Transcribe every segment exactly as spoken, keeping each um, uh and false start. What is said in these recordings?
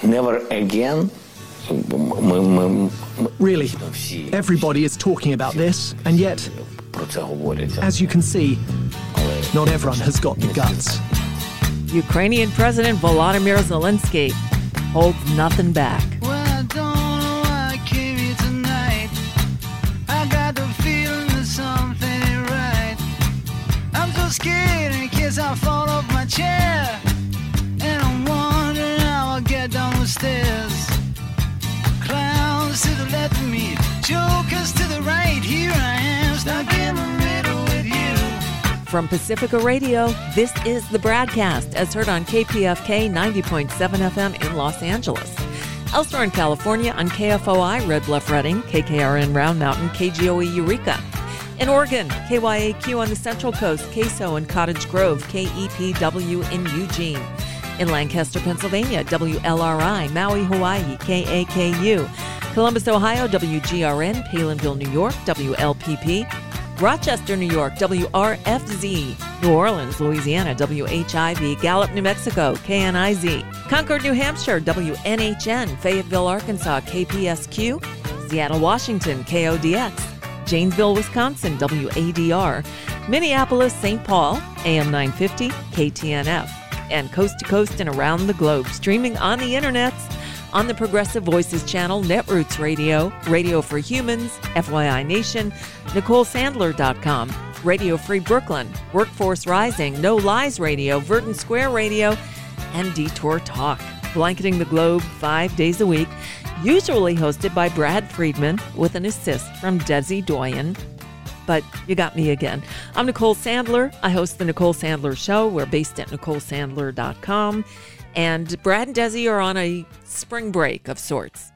never again. Really, everybody is talking about this, and yet, as you can see, not everyone has got the guts. Ukrainian President Volodymyr Zelensky holds nothing back. Well, I don't know why I came here tonight. I got the feeling that something ain't right. I'm so scared in case I fall off my chair. And I'm wondering how I'll get down the stairs. Clowns to the left of me, jokers to the right. Here I am, stuck in the middle with you. From Pacifica Radio, this is the Bradcast, as heard on K P F K ninety point seven F M in Los Angeles. Elsewhere in California on K F O I, Red Bluff Redding, K K R N Round Mountain, K G O E Eureka. In Oregon, K Y A Q on the Central Coast, K S O in Cottage Grove, K E P W in Eugene. In Lancaster, Pennsylvania, W L R I, Maui, Hawaii, K A K U. Columbus, Ohio, W G R N, Palinville, New York, W L P P. Rochester, New York, W R F Z. New Orleans, Louisiana, W H I V. Gallup, New Mexico, K N I Z. Concord, New Hampshire, W N H N. Fayetteville, Arkansas, K P S Q. Seattle, Washington, K O D X. Janesville, Wisconsin, W A D R. Minneapolis, Saint Paul, A M nine fifty, K T N F. And coast to coast and around the globe, streaming on the internets, on the Progressive Voices channel, Netroots Radio, Radio for Humans, F Y I Nation, Nicole Sandler dot com, Radio Free Brooklyn, Workforce Rising, No Lies Radio, Verdant Square Radio, and Detour Talk, blanketing the globe five days a week, usually hosted by Brad Friedman with an assist from Desi Doyen. But you got me again. I'm Nicole Sandler. I host the Nicole Sandler Show. We're based at Nicole Sandler dot com. And Brad and Desi are on a spring break of sorts.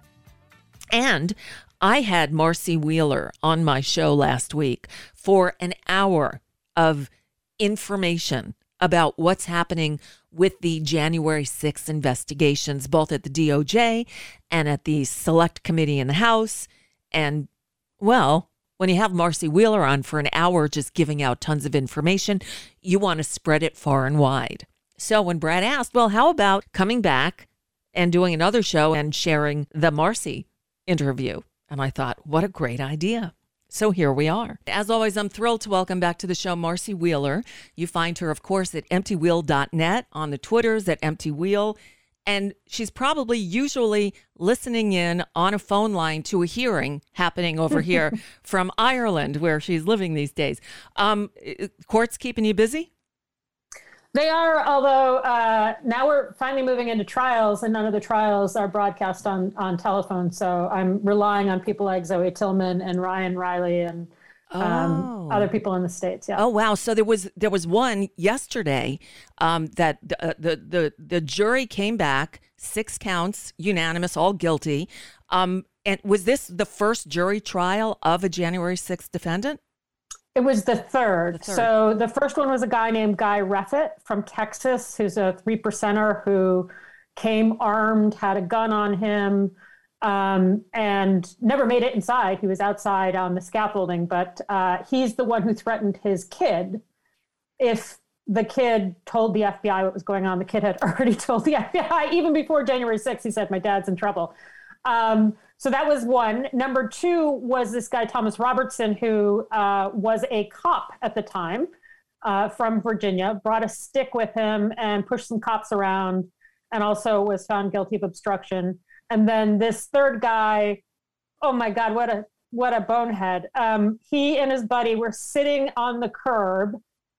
And I had Marcy Wheeler on my show last week for an hour of information about what's happening with the January sixth investigations, both at the D O J and at the Select Committee in the House. And, well, when you have Marcy Wheeler on for an hour just giving out tons of information, you want to spread it far and wide. So when Brad asked, well, how about coming back and doing another show and sharing the Marcy interview? And I thought, what a great idea. So here we are. As always, I'm thrilled to welcome back to the show Marcy Wheeler. You find her, of course, at empty wheel dot net, on the Twitters at emptywheel. And she's probably usually listening in on a phone line to a hearing happening over here from Ireland, where she's living these days. Um, court's keeping you busy? They are, although uh, now we're finally moving into trials, and none of the trials are broadcast on, on telephone. So I'm relying on people like Zoe Tillman and Ryan Riley and um, oh. other people in the States. Yeah. Oh, wow. So there was there was one yesterday um, that uh, the, the, the jury came back, six counts, unanimous, all guilty. Um, and was this the first jury trial of a January sixth defendant? It was the third. the third. So the first one was a guy named Guy Reffitt from Texas, who's a three percenter who came armed, had a gun on him, um, and never made it inside. He was outside on the scaffolding, but uh, he's the one who threatened his kid. If the kid told the F B I what was going on, the kid had already told the F B I. Even before January sixth, he said, my dad's in trouble. Um, So that was one. Number two was this guy, Thomas Robertson, who uh, was a cop at the time uh, from Virginia, brought a stick with him and pushed some cops around, and also was found guilty of obstruction. And then this third guy, oh my God, what a what a bonehead. Um, he and his buddy were sitting on the curb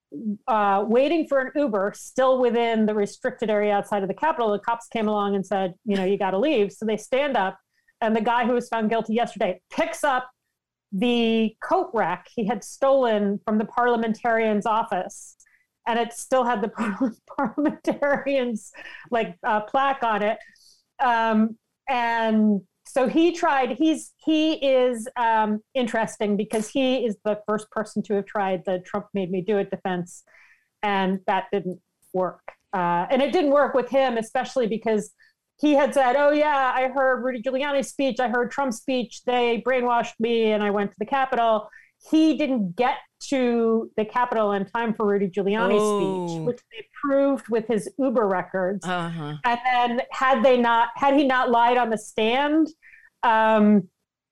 uh, waiting for an Uber, still within the restricted area outside of the Capitol. The cops came along and said, you know, you got to leave. So they stand up. And the guy who was found guilty yesterday picks up the coat rack he had stolen from the parliamentarian's office. And it still had the parliamentarian's like uh, plaque on it. Um, and so he tried, he's, he is um, interesting because he is the first person to have tried the Trump made me do it defense. And that didn't work. Uh, and it didn't work with him, especially because he had said, oh, yeah, I heard Rudy Giuliani's speech. I heard Trump's speech. They brainwashed me and I went to the Capitol. he didn't get to the Capitol in time for Rudy Giuliani's Oh. speech, which they proved with his Uber records. Uh-huh. And then had they not, had he not lied on the stand, um,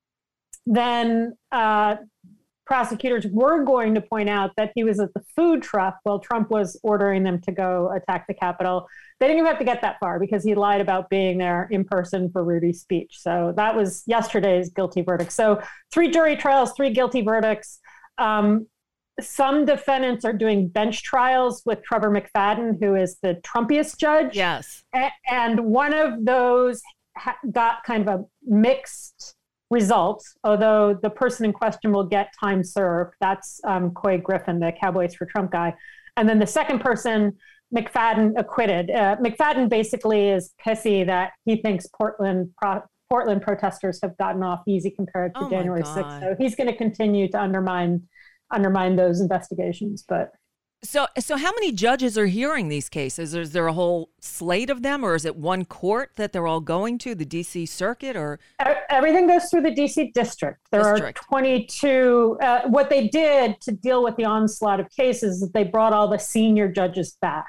then uh, prosecutors were going to point out that he was at the food truck while Trump was ordering them to go attack the Capitol. They didn't even have to get that far because he lied about being there in person for Rudy's speech. So that was yesterday's guilty verdict. So three jury trials, three guilty verdicts. Um, some defendants are doing bench trials with Trevor McFadden, who is the Trumpiest judge. Yes. A- and one of those ha- got kind of a mixed result, although the person in question will get time served. That's um, Coy Griffin, the Cowboys for Trump guy. And then the second person, McFadden, acquitted. Uh, McFadden basically is pissy that he thinks Portland pro- Portland protesters have gotten off easy compared to Oh my January God. sixth. So he's going to continue to undermine undermine those investigations. But So, so how many judges are hearing these cases? Is there a whole slate of them, or is it one court that they're all going to, the D C circuit, or? e- everything goes through the D C district. There District. are twenty-two. Uh, what they did to deal with the onslaught of cases is they brought all the senior judges back.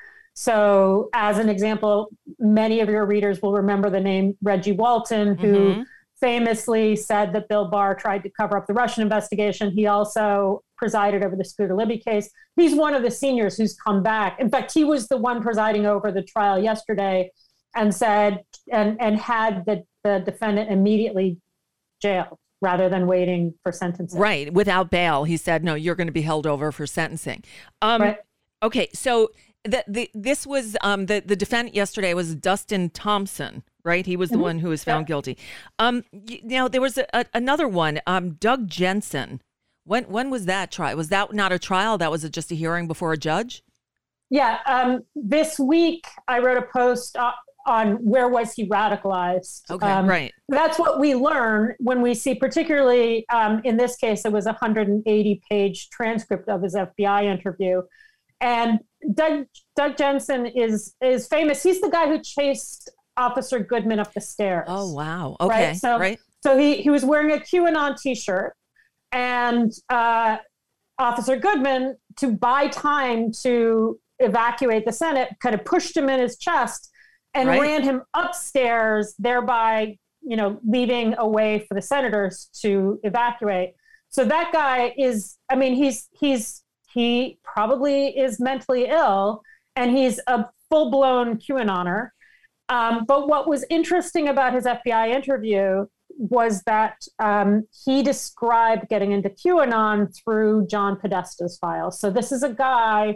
So as an example, many of your readers will remember the name Reggie Walton, who Mhm. famously said that Bill Barr tried to cover up the Russian investigation. He also presided over the Scooter Libby case. He's one of the seniors who's come back. In fact, he was the one presiding over the trial yesterday and said, and, and had the, the defendant immediately jailed rather than waiting for sentencing. Right, without bail. He said, no, you're going to be held over for sentencing. Um, Right. Okay, so the, the, this was, um, the, the defendant yesterday was Dustin Thompson, right? He was the Mhm. one who was found Yeah. guilty. Um, y- now, there was a, a, another one, um, Doug Jensen. When when was that trial? Was that not a trial? That was just a hearing before a judge? Yeah. Um, this week, I wrote a post uh, on where was he radicalized. Okay, Um, right. That's what we learn when we see, particularly um, in this case, it was a one hundred eighty page transcript of his F B I interview. And Doug, Doug Jensen is is famous. He's the guy who chased Officer Goodman up the stairs. Oh, wow. Okay, Right? So, right. so he, he was wearing a QAnon t-shirt, and uh, Officer Goodman, to buy time to evacuate the Senate, kind of pushed him in his chest and Right. ran him upstairs, thereby, you know, leaving a way for the senators to evacuate. So that guy is, I mean, he's he's he probably is mentally ill, and he's a full-blown QAnoner. Um, but what was interesting about his F B I interview was that um, he described getting into QAnon through John Podesta's files. So this is a guy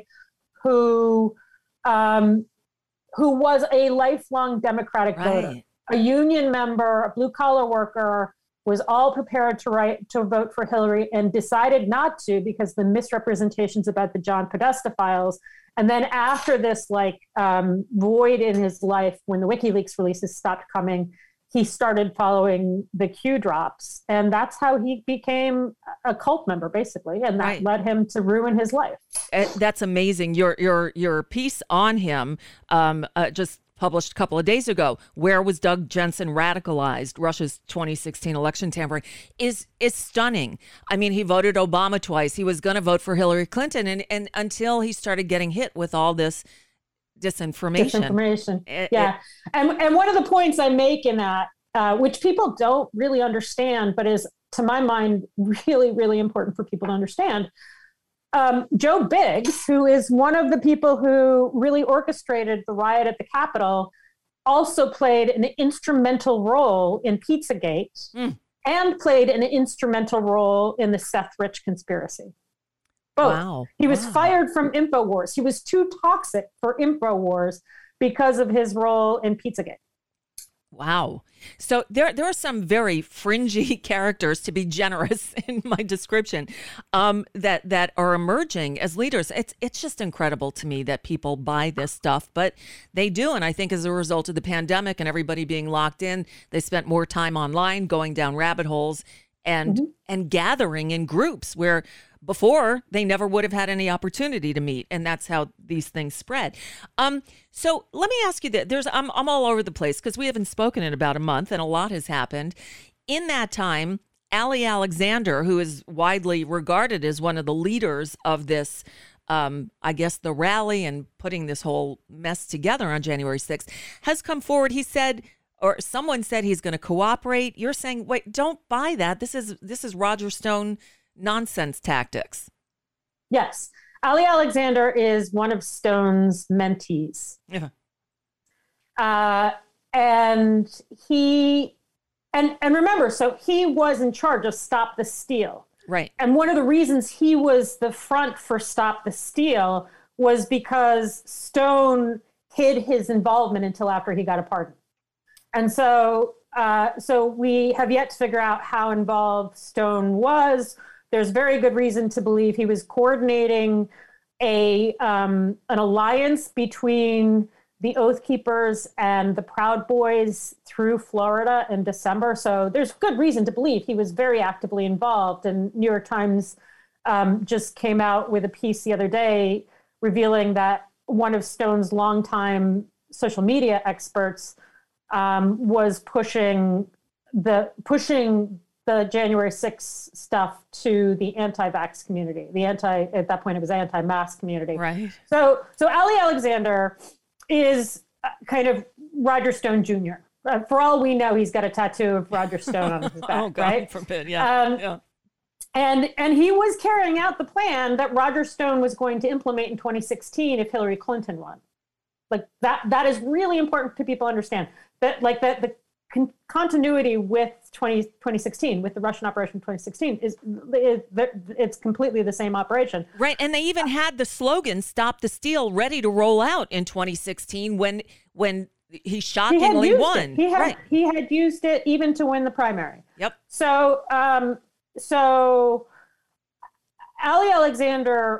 who um, who was a lifelong Democratic voter, Right. a union member, a blue collar worker, was all prepared to write to vote for Hillary and decided not to because the misrepresentations about the John Podesta files. And then after this, like um, void in his life, when the WikiLeaks releases stopped coming, he started following the Q drops, and that's how he became a cult member, basically, and that Right. led him to ruin his life. Uh, That's amazing. Your your your piece on him, um, uh, just published a couple of days ago. Where was Doug Jensen radicalized? Russia's twenty sixteen election tampering is is stunning. I mean, he voted Obama twice. He was going to vote for Hillary Clinton, and and until he started getting hit with all this disinformation. Disinformation. It- yeah. and, and one of the points I make in that, uh, which people don't really understand, but is, to my mind, really, really important for people to understand. Um, Joe Biggs, who is one of the people who really orchestrated the riot at the Capitol, also played an instrumental role in Pizzagate Mm. and played an instrumental role in the Seth Rich conspiracy. Both. Wow. He was Wow. fired from InfoWars. He was too toxic for InfoWars because of his role in Pizzagate. Wow. So there there are some very fringy characters, to be generous in my description, um, that that are emerging as leaders. It's it's just incredible to me that people buy this stuff, but they do. And I think as a result of the pandemic and everybody being locked in, they spent more time online, going down rabbit holes and Mm-hmm. and gathering in groups where before they never would have had any opportunity to meet, and that's how these things spread. Um, so let me ask you that there's I'm I'm all over the place because we haven't spoken in about a month, and a lot has happened. In that time, Ali Alexander, who is widely regarded as one of the leaders of this, um, I guess, the rally and putting this whole mess together on January sixth, has come forward. He said, or someone said he's going to cooperate. You're saying, wait, don't buy that. This is this is Roger Stone nonsense tactics. Yes. Ali Alexander is one of Stone's mentees. Yeah. Uh, and he, and, and remember, so he was in charge of Stop the Steal. Right. And one of the reasons he was the front for Stop the Steal was because Stone hid his involvement until after he got a pardon. And so, uh, so we have yet to figure out how involved Stone was. There's very good reason to believe he was coordinating a um, an alliance between the Oath Keepers and the Proud Boys through Florida in December. So there's good reason to believe he was very actively involved. And New York Times um, just came out with a piece the other day revealing that one of Stone's longtime social media experts um, was pushing the pushing the January sixth stuff to the anti-vax community, the anti, at that point it was anti-mask community. Right. So, so Ali Alexander is kind of Roger Stone Junior Uh, for all we know, he's got a tattoo of Roger Stone on his back, oh, God right? forbid, yeah. Um, yeah. And, and he was carrying out the plan that Roger Stone was going to implement in twenty sixteen if Hillary Clinton won. Like that, that is really important to people understand that, like that the Con- continuity with twenty, twenty sixteen, with the Russian operation twenty sixteen, is, is it's completely the same operation. Right. And they even had the slogan "Stop the Steal" ready to roll out in twenty sixteen when when he shockingly he had won. It. He had right. he had used it even to win the primary. Yep. So um, so Ali Alexander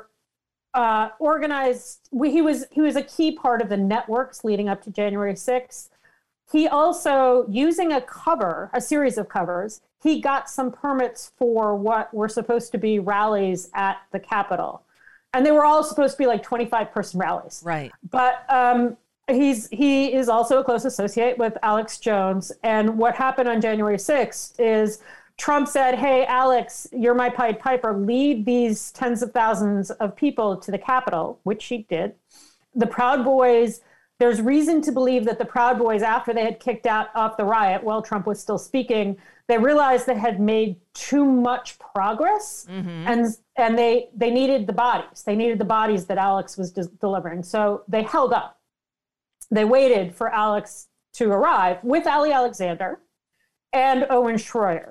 uh, organized. We, he was he was a key part of the networks leading up to January sixth. He also, using a cover, a series of covers, he got some permits for what were supposed to be rallies at the Capitol. And they were all supposed to be like twenty-five person rallies. Right. But um, he's he is also a close associate with Alex Jones. And what happened on January sixth is Trump said, hey, Alex, you're my Pied Piper. Lead these tens of thousands of people to the Capitol, which he did. The Proud Boys... There's reason to believe that the Proud Boys, after they had kicked out off the riot while Trump was still speaking, they realized they had made too much progress, mm-hmm. and and they they needed the bodies. They needed the bodies that Alex was de- delivering. So they held up. They waited for Alex to arrive with Ali Alexander and Owen Schroyer.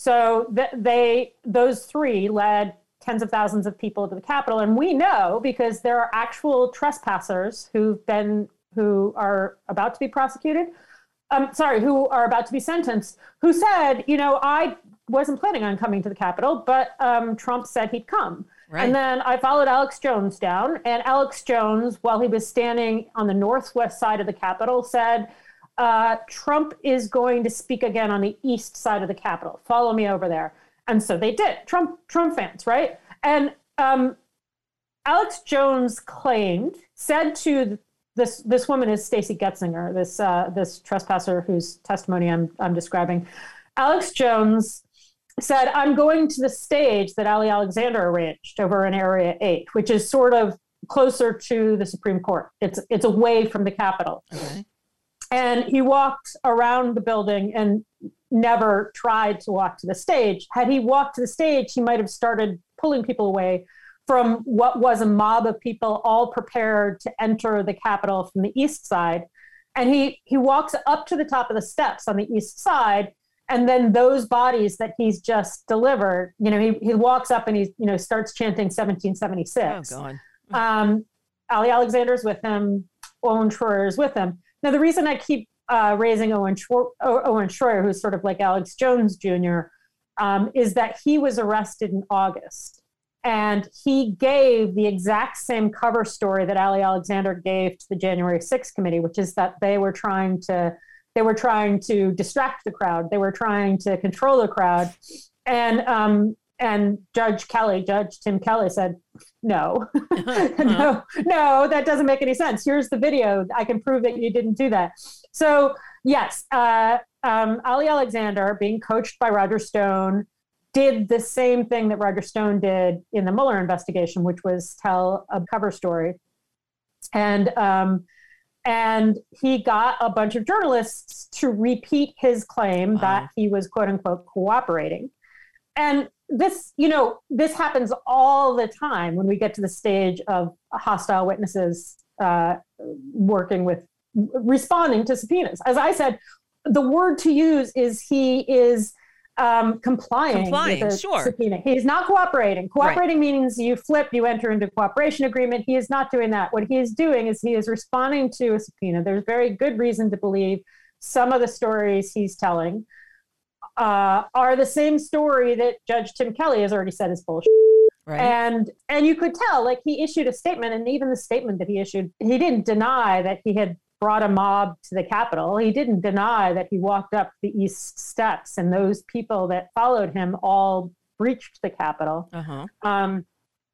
So th- they those three led tens of thousands of people to the Capitol, and we know because there are actual trespassers who've been. who are about to be prosecuted, um, sorry, who are about to be sentenced, who said, you know, I wasn't planning on coming to the Capitol, but um, Trump said he'd come. Right. And then I followed Alex Jones down, and Alex Jones, while he was standing on the northwest side of the Capitol, said, uh, Trump is going to speak again on the east side of the Capitol. Follow me over there. And so they did. Trump, Trump fans, right? And um, Alex Jones claimed, said to This this woman is Stacey Getzinger, this uh, this trespasser whose testimony I'm I'm describing. Alex Jones said, "I'm going to the stage that Ali Alexander arranged over in Area eight, which is sort of closer to the Supreme Court. It's it's away from the Capitol." Okay. And he walked around the building and never tried to walk to the stage. Had he walked to the stage, he might have started pulling people away from what was a mob of people all prepared to enter the Capitol from the east side. And he he walks up to the top of the steps on the east side, and then those bodies that he's just delivered, you know, he, he walks up and he, you know, starts chanting seventeen seventy-six. Oh, God. Um, Ali Alexander's with him, Owen Schroyer is with him. Now, the reason I keep uh, raising Owen, Schro- Owen Schroyer, who's sort of like Alex Jones Junior, um, is that he was arrested in August. And he gave the exact same cover story that Ali Alexander gave to the January sixth committee, which is that they were trying to they were trying to distract the crowd. They were trying to control the crowd. And um, and Judge Kelly, Judge Tim Kelly said, no, no, no, that doesn't make any sense. Here's the video. I can prove that you didn't do that. So, yes, uh, um, Ali Alexander, being coached by Roger Stone, did the same thing that Roger Stone did in the Mueller investigation, which was tell a cover story. And um, and he got a bunch of journalists to repeat his claim wow. that he was, quote unquote, cooperating. And this, you know, this happens all the time when we get to the stage of hostile witnesses uh, working with, responding to subpoenas. As I said, the word to use is he is um, complying, complying with a sure. subpoena. He's not cooperating. Cooperating right. means you flip, you enter into a cooperation agreement. He is not doing that. What he is doing is he is responding to a subpoena. There's very good reason to believe some of the stories he's telling uh, are the same story that Judge Tim Kelly has already said is bullshit. Right. And and you could tell, like, he issued a statement, and even the statement that he issued, he didn't deny that he had brought a mob to the Capitol. He didn't deny that he walked up the East Steps and those people that followed him all breached the Capitol. Uh-huh. Um,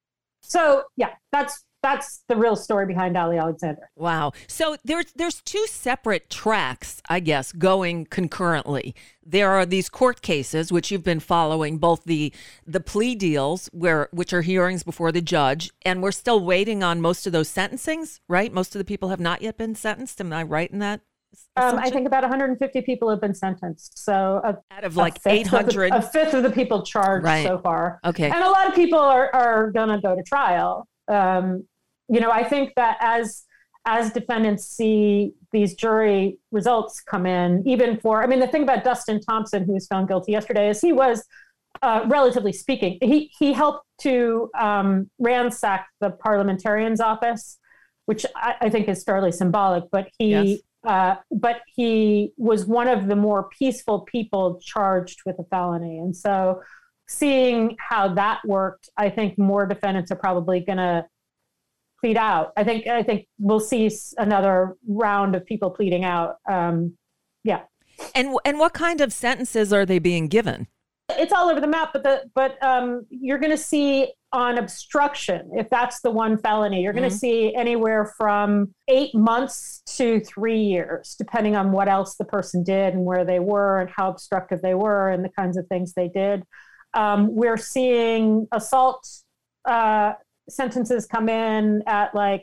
so, yeah, that's that's the real story behind Ali Alexander. Wow. So there's there's two separate tracks, I guess, going concurrently. There are these court cases, which you've been following, both the the plea deals, where which are hearings before the judge, and we're still waiting on most of those sentencings, right? Most of the people have not yet been sentenced. Am I right in that? Um, I think about one hundred fifty people have been sentenced. So a, out of like a eight hundred, a fifth of the people charged right. so far. Okay, and a lot of people are are going to go to trial. Um, you know, I think that as as defendants see these jury results come in, even for, I mean, the thing about Dustin Thompson, who was found guilty yesterday, is he was, uh, relatively speaking, he he helped to um, ransack the parliamentarian's office, which I, I think is fairly symbolic. But he, yes. uh, but he was one of the more peaceful people charged with a felony, and so seeing how that worked, I think more defendants are probably going to plead out. I think I think we'll see another round of people pleading out. Um, yeah. And and what kind of sentences are they being given? It's all over the map, but the but um, you're going to see on obstruction, if that's the one felony, you're going to mm-hmm. see anywhere from eight months to three years, depending on what else the person did and where they were and how obstructive they were and the kinds of things they did. Um, we're seeing assault uh, sentences come in at like,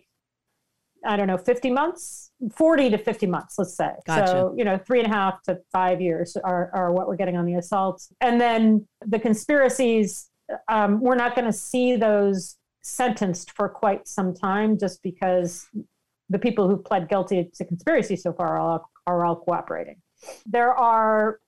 I don't know, fifty months, forty to fifty months, let's say. Gotcha. So, you know, three and a half to five years are, are what we're getting on the assaults. And then the conspiracies, um, we're not going to see those sentenced for quite some time, just because the people who pled guilty to conspiracy so far are all, are all cooperating. There are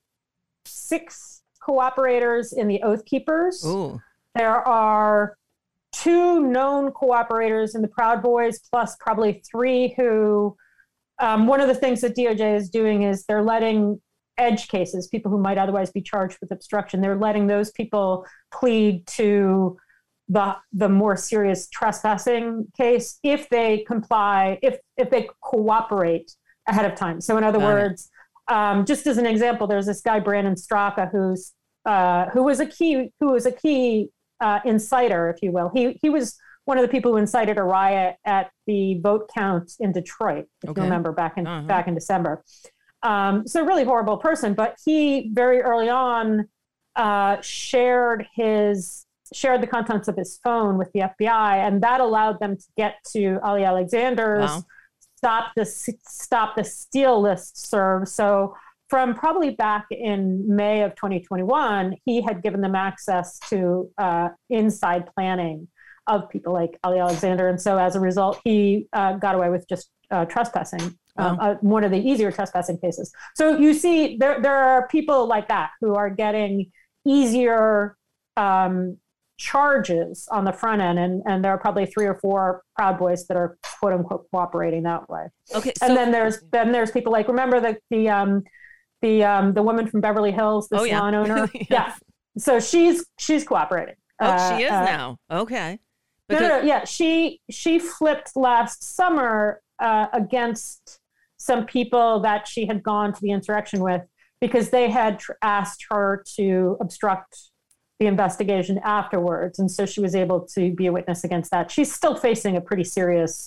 six cooperators in the Oath Keepers. Ooh. There are two known cooperators in the Proud Boys, plus probably three who, um, one of the things that D O J is doing is they're letting edge cases, people who might otherwise be charged with obstruction, they're letting those people plead to the the more serious trespassing case if they comply, if if they cooperate ahead of time. So in other Got words, um, just as an example, there's this guy, Brandon Straka, who's uh, who was a key, who was a key Uh, inciter, if you will. He he was one of the people who incited a riot at the vote count in Detroit, if okay. you remember, back in uh-huh. back in December. Um, so a really horrible person, but he very early on uh, shared his shared the contents of his phone with the F B I, and that allowed them to get to Ali Alexander's wow. stop the stop the steal list serve. So from probably back in May of twenty twenty-one, he had given them access to uh, inside planning of people like Ali Alexander. And so as a result, he uh, got away with just uh, trespassing, wow. um, uh, one of the easier trespassing cases. So you see, there there are people like that who are getting easier um, charges on the front end. And, and there are probably three or four Proud Boys that are, quote unquote, cooperating that way. Okay. And so- then there's then there's people like, remember the, the, um, The um the woman from Beverly Hills, the oh, yeah. salon owner. yes. Yeah. So she's she's cooperating. Oh, uh, she is uh, now. Okay. Because, no, no, no, yeah. She she flipped last summer uh, against some people that she had gone to the insurrection with because they had tr- asked her to obstruct the investigation afterwards, and so she was able to be a witness against that. She's still facing a pretty serious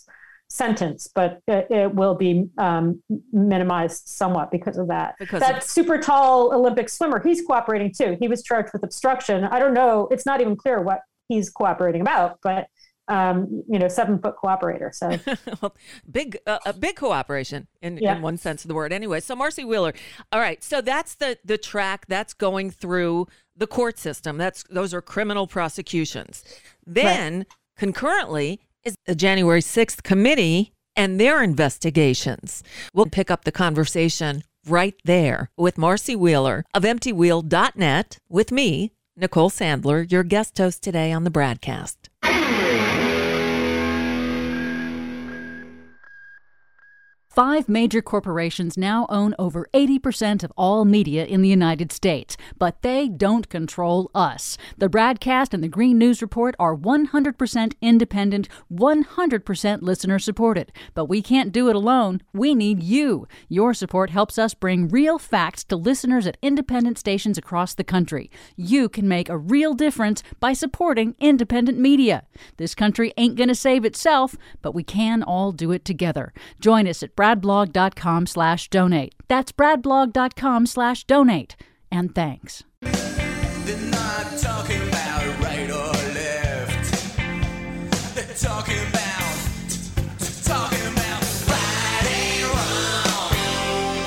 sentence, but it, it will be um, minimized somewhat because of that. Because that of- super tall Olympic swimmer, he's cooperating too. He was charged with obstruction. I don't know. It's not even clear what he's cooperating about, but um, you know, seven foot cooperator. So well, big, uh, a big cooperation in, yeah. in one sense of the word. Anyway, so Marcy Wheeler. All right. So that's the, the track that's going through the court system. That's, those are criminal prosecutions. Then right. concurrently is the January sixth committee and their investigations. We'll pick up the conversation right there with Marcy Wheeler of empty wheel dot net with me, Nicole Sandler, your guest host today on the Bradcast. Five major corporations now own over eighty percent of all media in the United States, but they don't control us. The Bradcast and the Green News Report are one hundred percent independent, one hundred percent listener-supported. But we can't do it alone. We need you. Your support helps us bring real facts to listeners at independent stations across the country. You can make a real difference by supporting independent media. This country ain't going to save itself, but we can all do it together. Join us at bradblog.com slash donate. That's bradblog.com slash donate. And thanks. They're not talking about right or left. They're talking about, talking about right and wrong.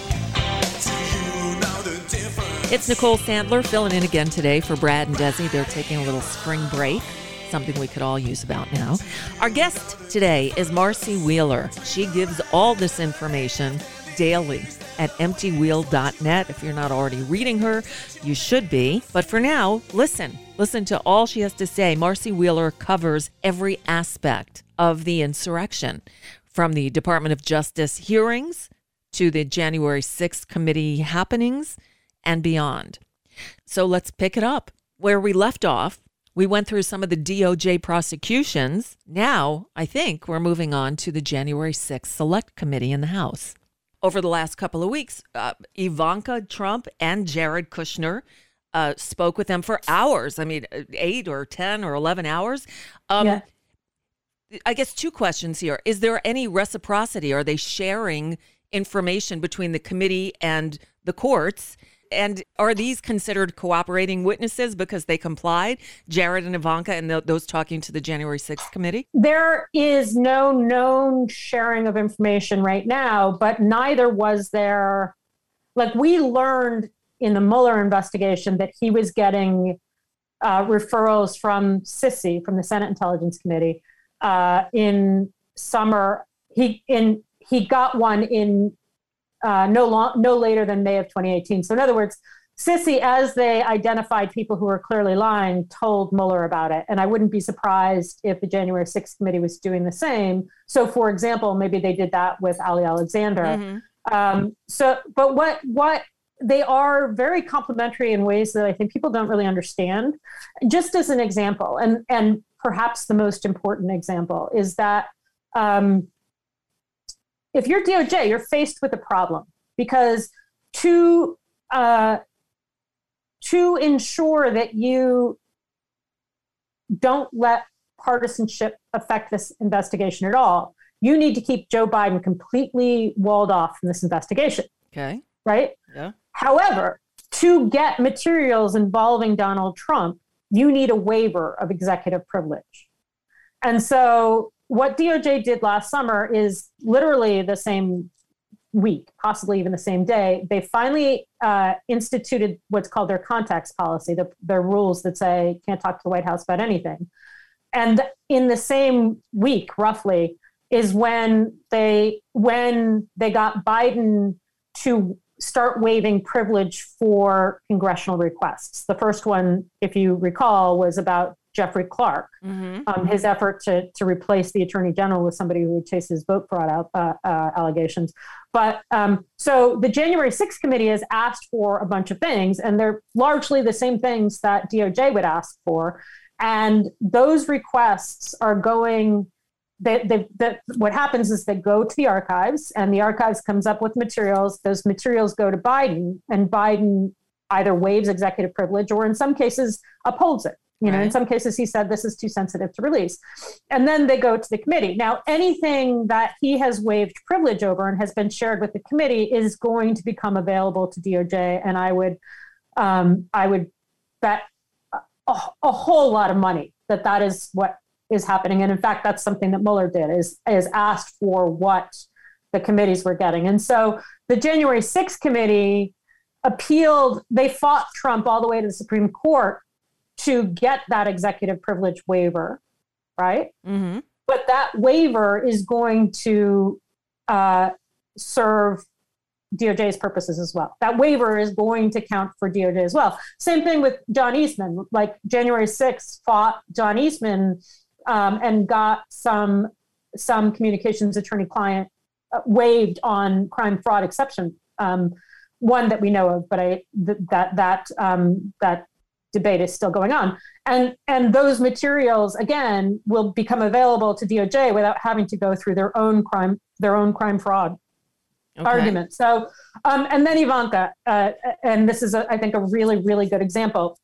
Do you know the difference? It's Nicole Sandler filling in again today for Brad and Desi. They're taking a little spring break. Something we could all use about now. Our guest today is Marcy Wheeler. She gives all this information daily at empty wheel dot net. If you're not already reading her, you should be. But for now, listen. Listen to all she has to say. Marcy Wheeler covers every aspect of the insurrection, from the Department of Justice hearings to the January sixth committee happenings and beyond. So let's pick it up where we left off. We went through some of the D O J prosecutions. Now, I think we're moving on to the January sixth Select Committee in the House. Over the last couple of weeks, uh, Ivanka Trump and Jared Kushner uh, spoke with them for hours. I mean, eight or ten or eleven hours. Um, yeah. I guess two questions here. Is there any reciprocity? Are they sharing information between the committee and the courts? And are these considered cooperating witnesses because they complied, Jared and Ivanka, and th- those talking to the January sixth committee? There is no known sharing of information right now, but neither was there. Like, we learned in the Mueller investigation that he was getting uh, referrals from SISI, from the Senate Intelligence Committee, uh, in summer. He in he got one in Uh, no long, no later than May of twenty eighteen. So in other words, SISI, as they identified people who were clearly lying, told Mueller about it. And I wouldn't be surprised if the January sixth committee was doing the same. So for example, maybe they did that with Ali Alexander. Mm-hmm. Um, so, but what, what they are very complementary in ways that I think people don't really understand. Just as an example, and, and perhaps the most important example is that, um, if you're D O J, you're faced with a problem because to uh, to ensure that you don't let partisanship affect this investigation at all, you need to keep Joe Biden completely walled off from this investigation. Okay. Right? Yeah. However, to get materials involving Donald Trump, you need a waiver of executive privilege. And so what D O J did last summer is literally the same week, possibly even the same day, they finally uh, instituted what's called their contacts policy, the, their rules that say can't talk to the White House about anything. And in the same week, roughly, is when they when they got Biden to start waiving privilege for congressional requests. The first one, if you recall, was about Jeffrey Clark, mm-hmm. um, his effort to to replace the attorney general with somebody who would chase his vote fraud out, uh, uh, allegations. But um, so the January sixth committee has asked for a bunch of things, and they're largely the same things that D O J would ask for. And those requests are going, they, they, they, what happens is they go to the archives, and the archives comes up with materials. Those materials go to Biden, and Biden either waives executive privilege or in some cases upholds it. You know, right. in some cases, he said this is too sensitive to release. And then they go to the committee. Now, anything that he has waived privilege over and has been shared with the committee is going to become available to D O J. And I would, um, I would bet a, a whole lot of money that that is what is happening. And in fact, that's something that Mueller did, is, is asked for what the committees were getting. And so the January sixth committee appealed, they fought Trump all the way to the Supreme Court to get that executive privilege waiver, right? Mm-hmm. But that waiver is going to uh, serve D O J's purposes as well. That waiver is going to count for D O J as well. Same thing with John Eastman. Like January sixth fought John Eastman um, and got some some communications attorney-client uh, waived on crime fraud exception. Um, one that we know of, but I th- that that um, that. debate is still going on. And and those materials, again, will become available to D O J without having to go through their own crime, their own crime fraud okay. argument. So, um, and then Ivanka, uh, and this is, a, I think, a really, really good example.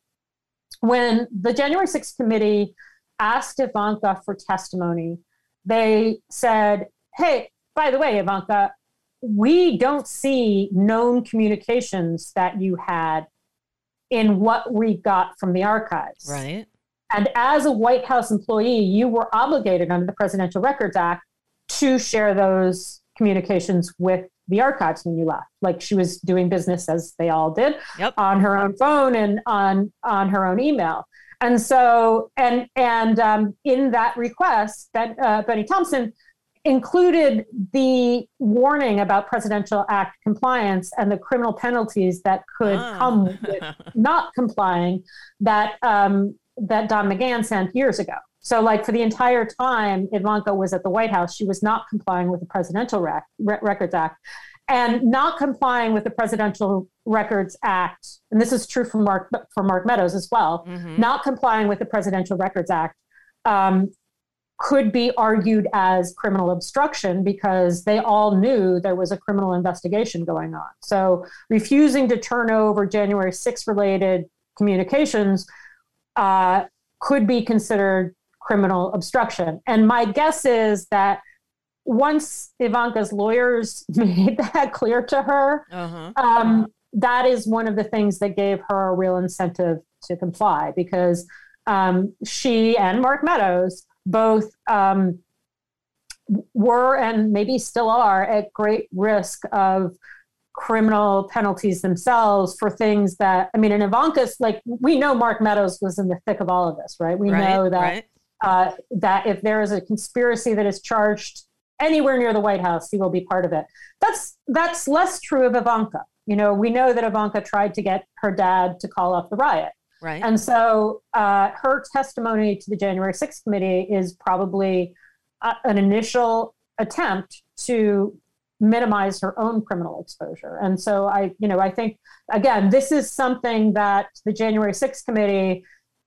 When the January sixth committee asked Ivanka for testimony, they said, hey, by the way, Ivanka, we don't see known communications that you had in what we got from the archives. Right. And as a White House employee, you were obligated under the Presidential Records Act to share those communications with the archives when you left. Like she was doing business, as they all did, yep. on her own phone and on, on her own email. And so, and and um, in that request, that uh, Benny Thompson included the warning about Presidential Act compliance and the criminal penalties that could ah. come with not complying that um, that Don McGahn sent years ago. So like for the entire time Ivanka was at the White House, she was not complying with the Presidential Rec- Re- Records Act. And not complying with the Presidential Records Act, and this is true for Mark, for Mark Meadows as well, mm-hmm. not complying with the Presidential Records Act um, could be argued as criminal obstruction because they all knew there was a criminal investigation going on. So refusing to turn over January sixth related communications uh, could be considered criminal obstruction. And my guess is that once Ivanka's lawyers made that clear to her, uh-huh. um, that is one of the things that gave her a real incentive to comply, because um, she and Mark Meadows both um, were and maybe still are at great risk of criminal penalties themselves for things that, I mean, in Ivanka's, like, we know Mark Meadows was in the thick of all of this, right? We right, know that right. uh, that if there is a conspiracy that is charged anywhere near the White House, he will be part of it. That's that's less true of Ivanka. You know, we know that Ivanka tried to get her dad to call off the riot. Right. And so uh, her testimony to the January sixth committee is probably uh, an initial attempt to minimize her own criminal exposure. And so I, you know, I think, again, this is something that the January sixth committee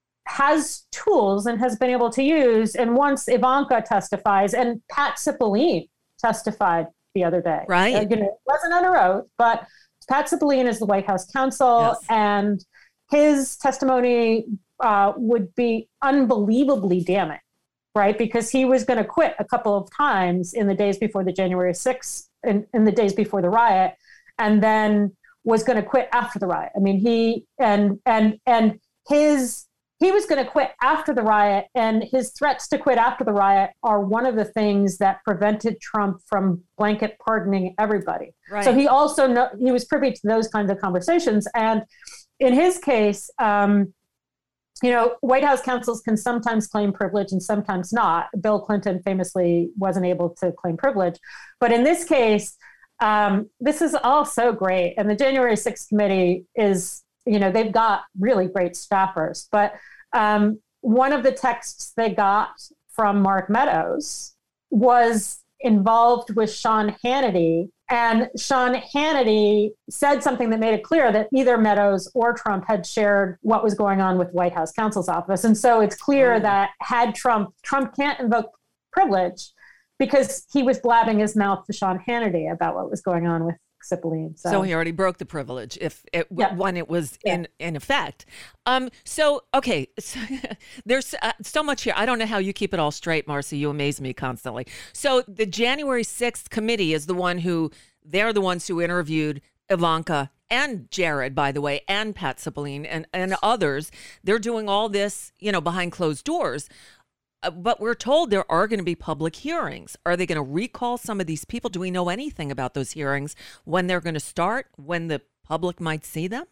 has tools and has been able to use. And once Ivanka testifies, and Pat Cipollone testified the other day, right? Uh, you know, it wasn't under oath, but Pat Cipollone is the White House counsel, yes. and his testimony uh, would be unbelievably damning, right? Because he was going to quit a couple of times in the days before the January sixth, in, in the days before the riot, and then was going to quit after the riot. I mean, he and and and his. He was going to quit after the riot, and his threats to quit after the riot are one of the things that prevented Trump from blanket pardoning everybody. Right. So he also know, he was privy to those kinds of conversations. And in his case, um, you know, White House counsels can sometimes claim privilege and sometimes not. Bill Clinton famously wasn't able to claim privilege. But in this case, um, this is all so great. And the January sixth committee is, you know, they've got really great staffers, but um, one of the texts they got from Mark Meadows was involved with Sean Hannity, and Sean Hannity said something that made it clear that either Meadows or Trump had shared what was going on with White House counsel's office. And so it's clear oh. that had Trump, Trump can't invoke privilege because he was blabbing his mouth to Sean Hannity about what was going on with Cipolline. So, so he already broke the privilege if it, Yeah. when it was Yeah. in, in effect. Um, so, okay, so, there's uh, so much here. I don't know how you keep it all straight, Marcy. You amaze me constantly. So the January sixth committee is the one who, they're the ones who interviewed Ivanka and Jared, by the way, and Pat Cipolline and, and others. They're doing all this, you know, behind closed doors. Uh, but we're told there are going to be public hearings. Are they going to recall some of these people? Do we know anything about those hearings, when they're going to start, when the public might see them?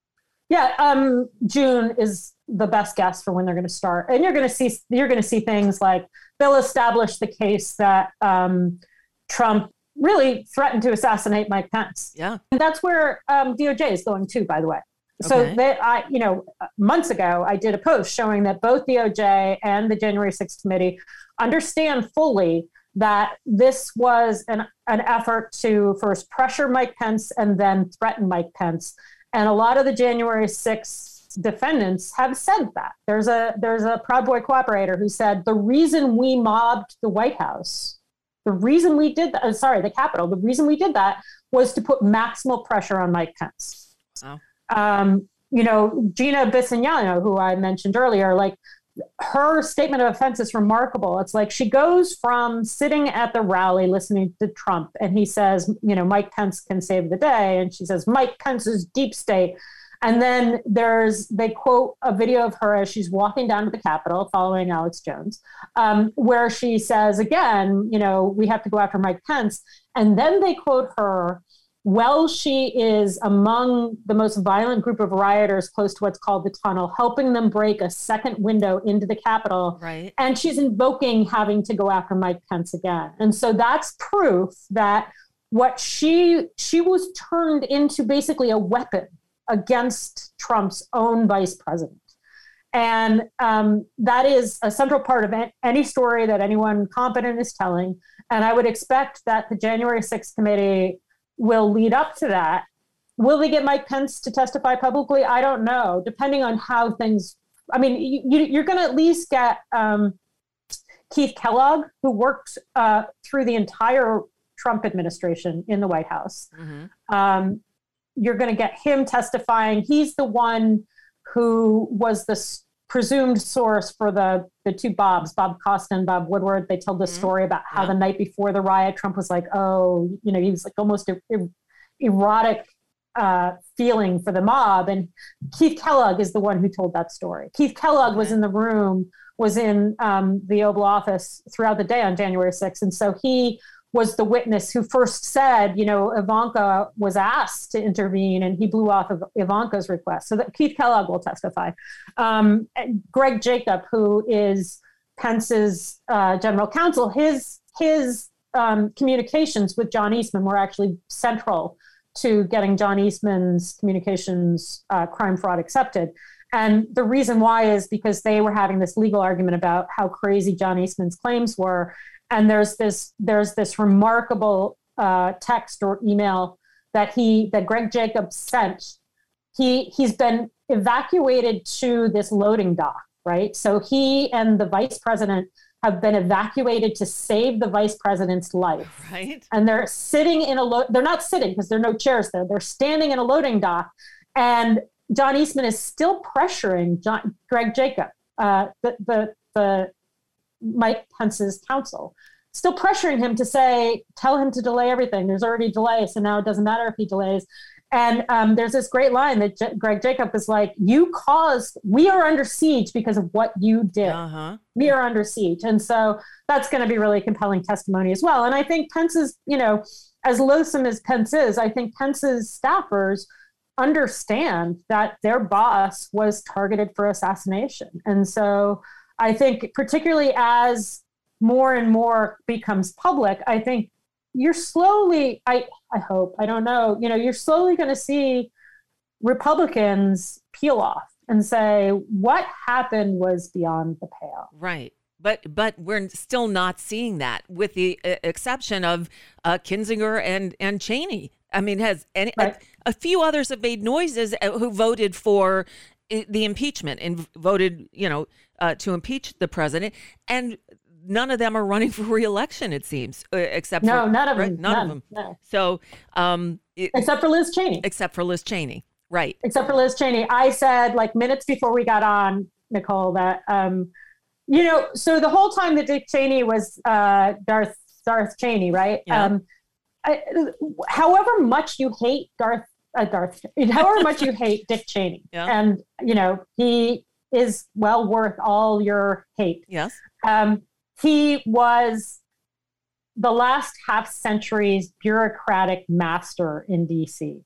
Yeah, um, June is the best guess for when they're going to start, and you're going to see you're going to see things like they'll establish the case that um, Trump really threatened to assassinate Mike Pence. Yeah, and that's where um, D O J is going too, by the way. So Okay. that I, you know, months ago, I did a post showing that both D O J and the January sixth committee understand fully that this was an, an effort to first pressure Mike Pence and then threaten Mike Pence. And a lot of the January sixth defendants have said that. There's a there's a Proud Boy cooperator who said the reason we mobbed the White House, the reason we did that, uh, sorry, the Capitol, the reason we did that was to put maximal pressure on Mike Pence. Wow. Um, you know, Gina Bisignano, who I mentioned earlier, like her statement of offense is remarkable. It's like she goes from sitting at the rally listening to Trump and he says, you know, Mike Pence can save the day. And she says, Mike Pence's deep state. And then there's, they quote a video of her as she's walking down to the Capitol following Alex Jones, um, where she says, again, you know, we have to go after Mike Pence. And then they quote her, well, she is among the most violent group of rioters close to what's called the tunnel, helping them break a second window into the Capitol. Right. And she's invoking having to go after Mike Pence again. And so that's proof that what she she was turned into basically a weapon against Trump's own vice president. And um, that is a central part of any story that anyone competent is telling. And I would expect that the January sixth committee will lead up to that. Will they get Mike Pence to testify publicly? I don't know, depending on how things, I mean, you, you're going to at least get um, Keith Kellogg, who worked uh, through the entire Trump administration in the White House. Mm-hmm. Um, you're going to get him testifying. He's the one who was the s- presumed source for the, the two Bobs, Bob Costa and Bob Woodward. They tell this Mhm. story about how Yeah. the night before the riot, Trump was like, oh, you know, he was like almost er- er- erotic uh, feeling for the mob. And Keith Kellogg is the one who told that story. Keith Kellogg was Okay. in the room, was in um, the Oval Office throughout the day on January sixth. And so he was the witness who first said, you know, Ivanka was asked to intervene, and he blew off of Ivanka's request. So that Keith Kellogg will testify. Um, and Greg Jacob, who is Pence's uh, general counsel, his his um, communications with John Eastman were actually central to getting John Eastman's communications uh, crime fraud accepted. And the reason why is because they were having this legal argument about how crazy John Eastman's claims were. And there's this there's this remarkable uh, text or email that he that Greg Jacobs sent. He he's been evacuated to this loading dock, right? So he and the vice president have been evacuated to save the vice president's life. Right. And they're sitting in a lo- they're not sitting because there are no chairs there. They're standing in a loading dock, and John Eastman is still pressuring John Greg Jacob, uh, the the the. Mike Pence's counsel, still pressuring him to say, tell him to delay everything. There's already delay, so now it doesn't matter if he delays. And um, there's this great line that J- Greg Jacob is like, you caused, we are under siege because of what you did. Uh-huh. We are under siege. And so that's going to be really compelling testimony as well. And I think Pence's, you know, as loathsome as Pence is, I think Pence's staffers understand that their boss was targeted for assassination. And so I think particularly as more and more becomes public, I think you're slowly, I, I hope, I don't know, you know, you're slowly going to see Republicans peel off and say, what happened was beyond the pale. Right. But but we're still not seeing that, with the uh, exception of uh, Kinzinger and, and Cheney. I mean, has any Right. a, a few others have made noises uh, who voted for i- the impeachment and voted, you know, uh, to impeach the president. And none of them are running for re-election, it seems, uh, except no, for none of right? them. None, None of them. No. So, um, it, except for Liz Cheney. Except for Liz Cheney, right? Except for Liz Cheney. I said like minutes before we got on, Nicole, that um, you know, so the whole time that Dick Cheney was uh, Darth Darth Cheney, right? Yeah. Um, I, however much you hate Darth uh, Darth, however much you hate Dick Cheney, Yeah. and you know he is well worth all your hate. Yes. Um, he was the last half century's bureaucratic master in D C.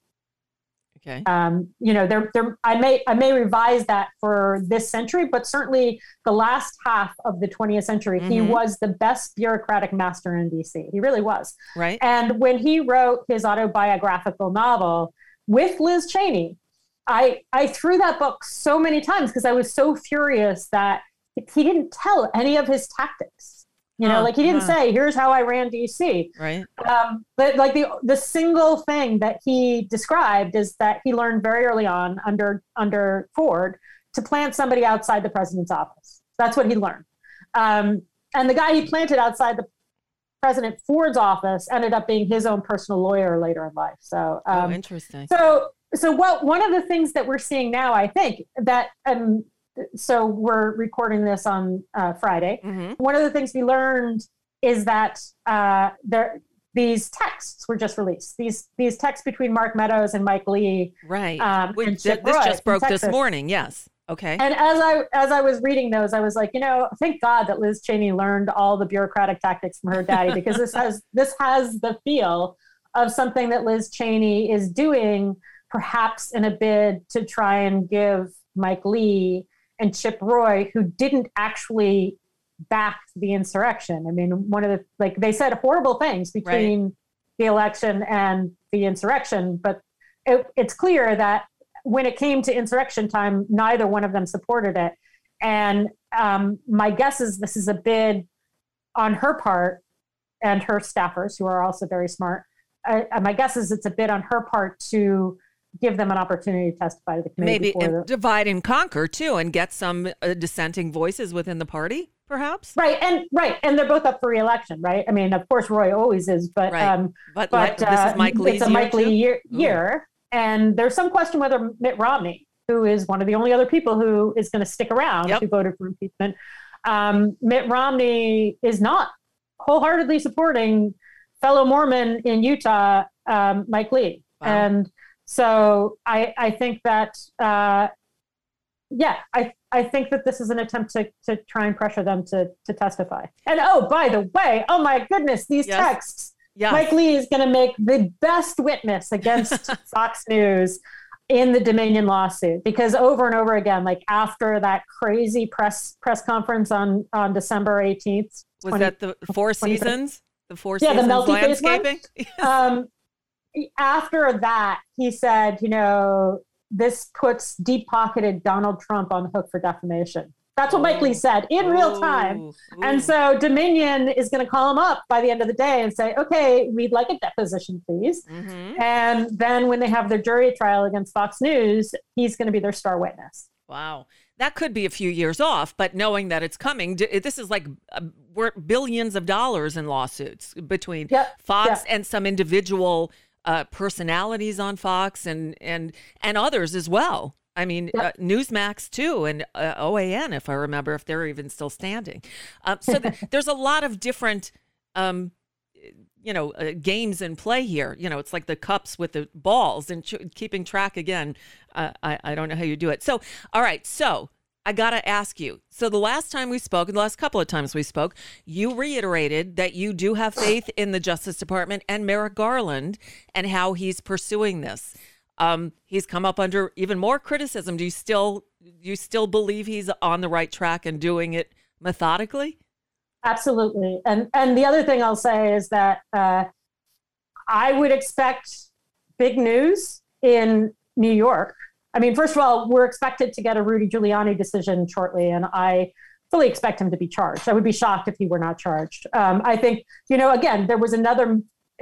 Okay. Um, you know, there, there. I may, I may revise that for this century, but certainly the last half of the twentieth century, he Mhm. was the best bureaucratic master in D C. He really was. Right. And when he wrote his autobiographical novel with Liz Cheney, I, I threw that book so many times because I was so furious that he didn't tell any of his tactics. You know, Huh, like he didn't huh. say, "Here's how I ran D C." Right. Um, but like the the single thing that he described is that he learned very early on under under Ford to plant somebody outside the president's office. That's what he learned. Um, and the guy he planted outside the President Ford's office ended up being his own personal lawyer later in life. So, um, oh, interesting. so so what one of the things that we're seeing now, I think that um, so we're recording this on uh, Friday. Mhm. One of the things we learned is that uh, there these texts were just released. These these texts between Mark Meadows and Mike Lee. Right. Um, We- and th- Chip this Roy just in broke this Texas. morning. Yes. Okay. And as I as I was reading those, I was like, you know, thank God that Liz Cheney learned all the bureaucratic tactics from her daddy, because this has this has the feel of something that Liz Cheney is doing, perhaps in a bid to try and give Mike Lee and Chip Roy, who didn't actually back the insurrection. I mean, one of the, like they said horrible things between the election and the insurrection, but it, it's clear that when it came to insurrection time, neither one of them supported it. And um, my guess is this is a bid on her part and her staffers, who are also very smart. Uh, my guess is it's a bid on her part to give them an opportunity to testify to the committee. Maybe before and the, divide and conquer too, and get some uh, dissenting voices within the party, perhaps. right, and right, and they're both up for re-election, right? I mean, of course, Roy always is, but Right. um, But, but like, this uh, is Mike Lee's it's a Mike year, Lee too? year, Ooh. year, and there's some question whether Mitt Romney, who is one of the only other people who is going to stick around, Yep. who voted for impeachment, um, Mitt Romney is not wholeheartedly supporting fellow Mormon in Utah, um, Mike Lee, Wow. and so I, I think that, uh, yeah, I, I think that this is an attempt to, to try and pressure them to, to testify. And oh, by the way, oh my goodness, these Yes. texts, Yes. Mike Lee is going to make the best witness against Fox News in the Dominion lawsuit, because over and over again, like after that crazy press press conference on, on December eighteenth, Was twenty that the Four twenty Seasons? The Four Yeah, the Seasons Melty Face one? landscaping? um, after that, he said, you know, this puts deep-pocketed Donald Trump on the hook for defamation. That's what Mike Lee said in real time. Ooh, ooh. And so Dominion is going to call him up by the end of the day and say, okay, we'd like a deposition, please. Mhm. And then when they have their jury trial against Fox News, he's going to be their star witness. Wow. That could be a few years off, but knowing that it's coming, d- this is like uh, we're billions of dollars in lawsuits between Yep, Fox yeah. and some individual uh, personalities on Fox and and and others as well. I mean, Yep. uh, Newsmax too, and uh, O A N, if I remember, if they're even still standing. Uh, so th- there's a lot of different, um, you know, uh, games in play here. You know, it's like the cups with the balls and ch- keeping track again. Uh, I, I don't know how you do it. So, all right. So I got to ask you. So the last time we spoke, and the last couple of times we spoke, you reiterated that you do have faith in the Justice Department and Merrick Garland and how he's pursuing this. Um, he's come up under even more criticism. Do you still do you still believe he's on the right track and doing it methodically? Absolutely. And and the other thing I'll say is that uh, I would expect big news in New York. I mean, first of all, we're expected to get a Rudy Giuliani decision shortly, and I fully expect him to be charged. I would be shocked if he were not charged. Um, I think, you know, again, there was another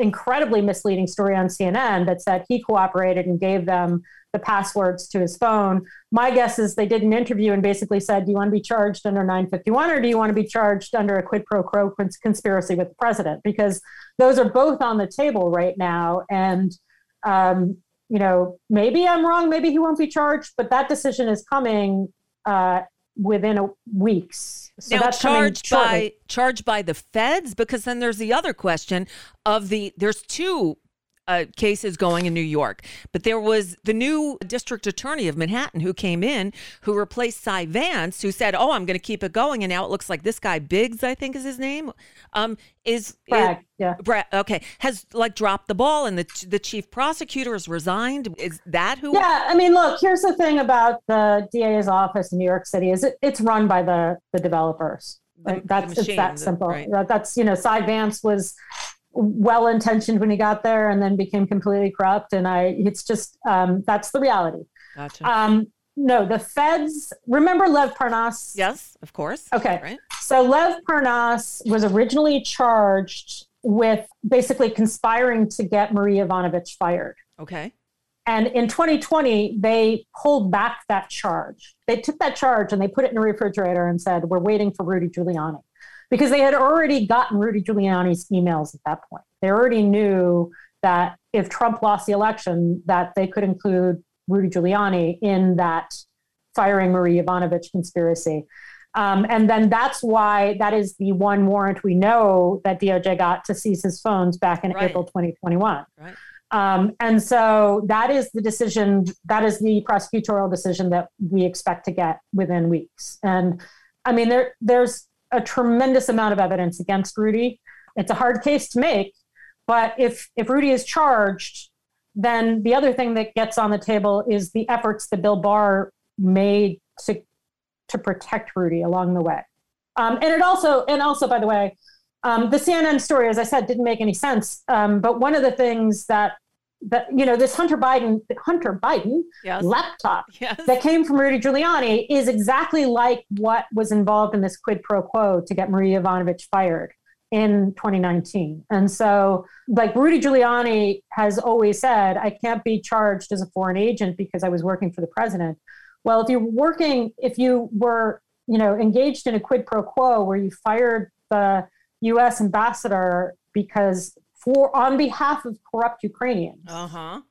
incredibly misleading story on C N N that said he cooperated and gave them the passwords to his phone. My guess is they did an interview and basically said, do you want to be charged under nine fifty-one or do you want to be charged under a quid pro quo conspiracy with the president? Because those are both on the table right now. And, um, you know, maybe I'm wrong, maybe he won't be charged, but that decision is coming uh, within a weeks. So now that's charged coming by shortly. charged by the feds, because then there's the other question of the there's two uh, cases going in New York, but there was the new district attorney of Manhattan who came in, who replaced Cy Vance, who said, "Oh, I'm going to keep it going," and now it looks like this guy Biggs, I think is his name, um, is Bragg, is, yeah. Bragg, okay, has like dropped the ball, and the the chief prosecutor has resigned. Is that who? Yeah, I mean, look, here's the thing about the D A's office in New York City is it, it's run by the the developers. The- Like, that's the it's that machine, simple. right. That- That's, you know, Cy Vance was well-intentioned when he got there and then became completely corrupt. And I, it's just, um, that's the reality. Gotcha. Um, no, the feds, remember Lev Parnas? Yes, of course. Okay. Right. So Lev Parnas was originally charged with basically conspiring to get Marie Ivanovich fired. Okay. And in twenty twenty, they pulled back that charge. They took that charge and they put it in a refrigerator and said, we're waiting for Rudy Giuliani. Because they had already gotten Rudy Giuliani's emails at that point. They already knew that if Trump lost the election, that they could include Rudy Giuliani in that firing Marie Ivanovich conspiracy. Um, and then that's why that is the one warrant we know that D O J got to seize his phones back in Right. April twenty twenty-one. Right. Um, and so that is the decision, that is the prosecutorial decision that we expect to get within weeks. And I mean, there there's a tremendous amount of evidence against Rudy. It's a hard case to make, but if if Rudy is charged, then the other thing that gets on the table is the efforts that Bill Barr made to to protect Rudy along the way. Um, and it also, and also, by the way, um, the C N N story, as I said, didn't make any sense. Um, but one of the things that that you know, this Hunter Biden Hunter Biden Yes. laptop Yes. that came from Rudy Giuliani is exactly like what was involved in this quid pro quo to get Marie Ivanovich fired in twenty nineteen. And so, like, Rudy Giuliani has always said, I can't be charged as a foreign agent because I was working for the president. Well, if you're working, if you were, you know, engaged in a quid pro quo where you fired the U S ambassador because for on behalf of corrupt Ukrainians, Uh-huh.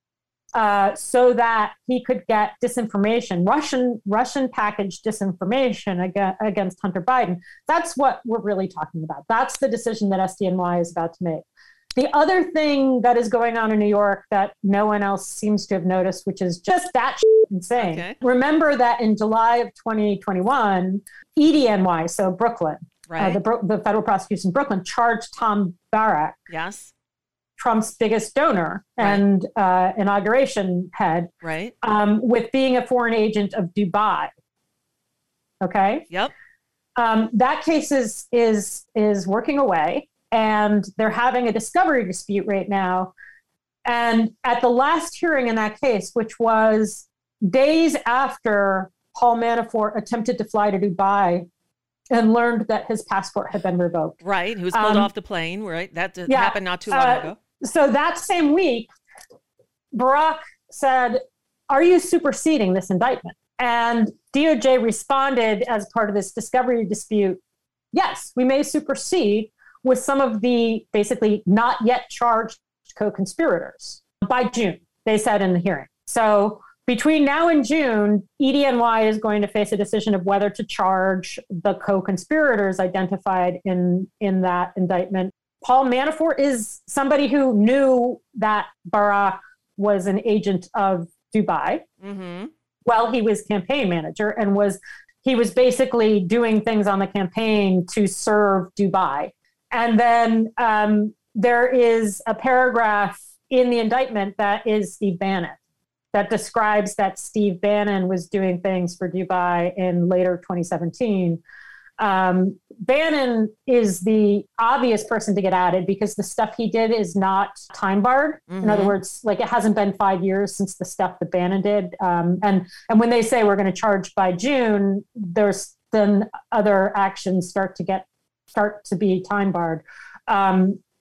uh, so that he could get disinformation, Russian Russian packaged disinformation against, against Hunter Biden. That's what we're really talking about. That's the decision that S D N Y is about to make. The other thing that is going on in New York that no one else seems to have noticed, which is just that insane. Okay. Remember that in July of twenty twenty-one, E D N Y, so Brooklyn, Right. uh, the, Bro- the federal prosecution in Brooklyn, charged Tom Barrack, Yes. Trump's biggest donor and uh, inauguration head, Right. um, with being a foreign agent of Dubai. Okay, Yep. um, that case is is is working away, and they're having a discovery dispute right now. And at the last hearing in that case, which was days after Paul Manafort attempted to fly to Dubai and learned that his passport had been revoked. Right. He was pulled Um, off the plane. Right. That did- yeah, happened not too long uh, ago. So that same week, Barack said, are you superseding this indictment? And D O J responded as part of this discovery dispute, yes, we may supersede with some of the basically not yet charged co-conspirators by June, they said in the hearing. So between now and June, E D N Y is going to face a decision of whether to charge the co-conspirators identified in, in that indictment. Paul Manafort is somebody who knew that Barack was an agent of Dubai. Mm-hmm. Well, he was campaign manager and was he was basically doing things on the campaign to serve Dubai. And then um, there is a paragraph in the indictment that is Steve Bannon that describes that Steve Bannon was doing things for Dubai in later twenty seventeen. Um, Bannon is the obvious person to get added because the stuff he did is not time barred. Mm-hmm. In other words, like it hasn't been five years since the stuff that Bannon did. Um, and, and when they say we're going to charge by June, there's then other actions start to get, start to be time barred. Um,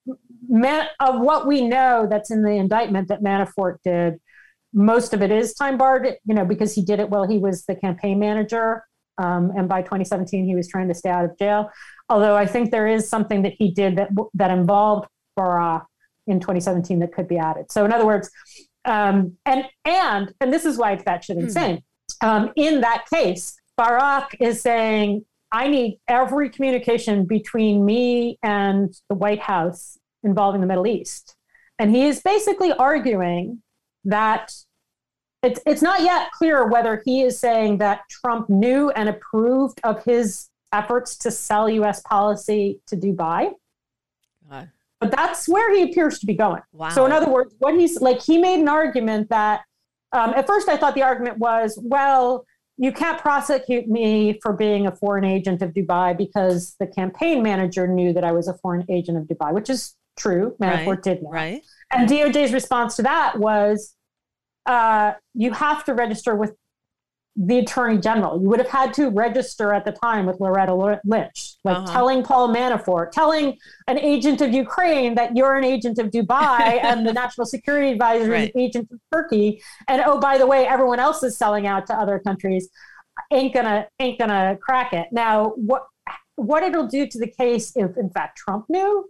man, of what we know that's in the indictment that Manafort did, most of it is time barred, you know, because he did it while he was the campaign manager. Um, and by twenty seventeen, he was trying to stay out of jail. Although I think there is something that he did that that involved Barak in twenty seventeen that could be added. So in other words, um, and and and this is why it's batshit insane. Mm-hmm. Um, in that case, Barak is saying, I need every communication between me and the White House involving the Middle East. And he is basically arguing that it's it's not yet clear whether he is saying that Trump knew and approved of his efforts to sell U S policy to Dubai. Uh, but that's where he appears to be going. Wow. So in other words, what he's like, he made an argument that um, at first I thought the argument was, well, you can't prosecute me for being a foreign agent of Dubai because the campaign manager knew that I was a foreign agent of Dubai, which is true. Manafort right, did know. Right. And D O J's response to that was, uh, you have to register with the attorney general. You would have had to register at the time with Loretta Lynch, like uh-huh. telling Paul Manafort, telling an agent of Ukraine that you're an agent of Dubai and the National Security Advisor right. is an agent of Turkey. And oh, by the way, everyone else is selling out to other countries. Ain't gonna, ain't gonna crack it. Now, what, what it'll do to the case if in fact Trump knew,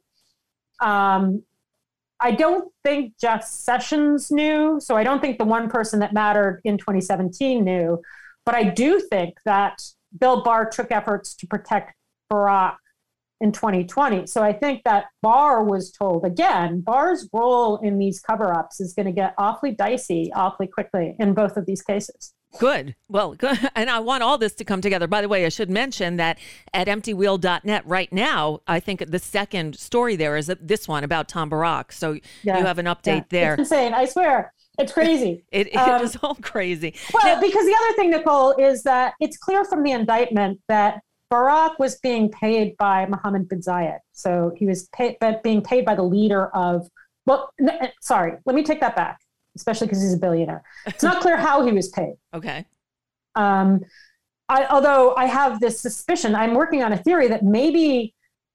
um, I don't think Jeff Sessions knew. So I don't think the one person that mattered in twenty seventeen knew. But I do think that Bill Barr took efforts to protect Barak in twenty twenty. So I think that Barr was told, again, Barr's role in these cover-ups is going to get awfully dicey awfully quickly in both of these cases. Good. Well, good. And I want all this to come together. By the way, I should mention that at empty wheel dot net right now, I think the second story there is this one about Tom Barak. So yeah, you have an update yeah. there. It's insane. I swear. It's crazy. it it um, is all crazy. Well, now, because the other thing, Nicole, is that it's clear from the indictment that Barak was being paid by Mohammed bin Zayed. So he was pay, being paid by the leader of, well, n- sorry, let me take that back. Especially because he's a billionaire. It's not clear how he was paid. Okay. Um, I, although I have this suspicion, I'm working on a theory that maybe,